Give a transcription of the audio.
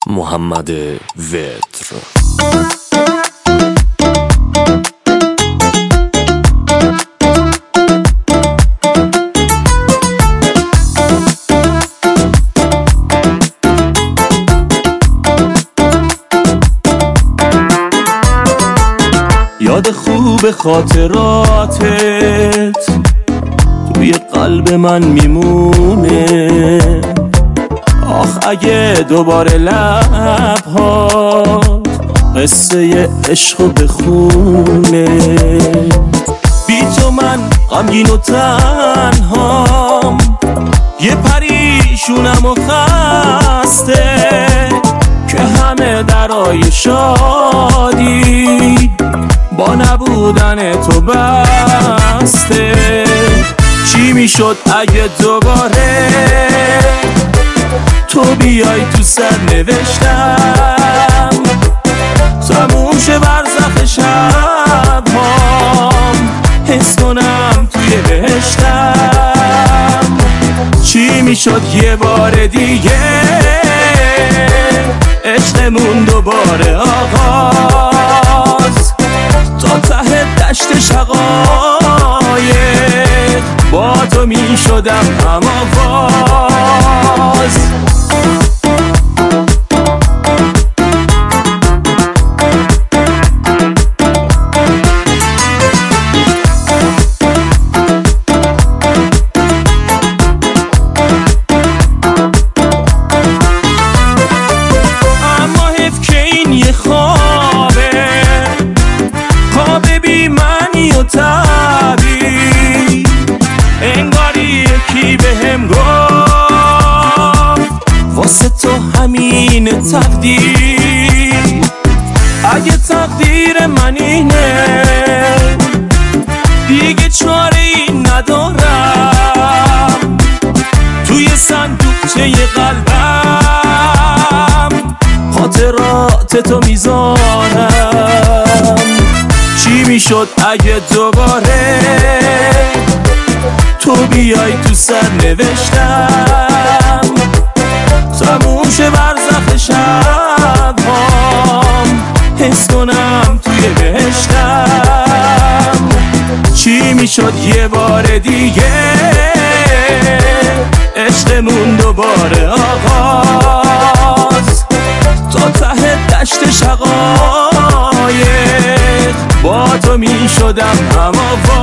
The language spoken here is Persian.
محمد وتر. یاد خوب خاطراتت توی قلب من میمونه. آخ اگه دوباره لبهات قصه عشقو بخونه. بی تو من غمگین و تنهام، یه پریشونم و خسته که همه درای شادی با نبودن تو بسته. چی میشد اگه دوباره تو بیای تو سر نوشتم، تموم شه برزخ شبهام، حس کنم توی بهشتم. چی میشد یه بار دیگه عشقمون دوباره آغاز، تا ته دشت شقایق با تو میشدم هم‌آواز. واسه تو همین تقدیر، اگه تقدیر من اینه دیگه چاره ای ندارم. توی صندوقچه قلبم خاطرات تو میذارم. چی میشد اگه دوباره تو بیای تو سر نوشتم، تموم شه برزخ شبهام، حس کنم توی بهشتم. چی میشد یه بار دیگه عشقمون دوباره آغاز، تا ته دشت شقایق با تو میشدم هم‌آواز.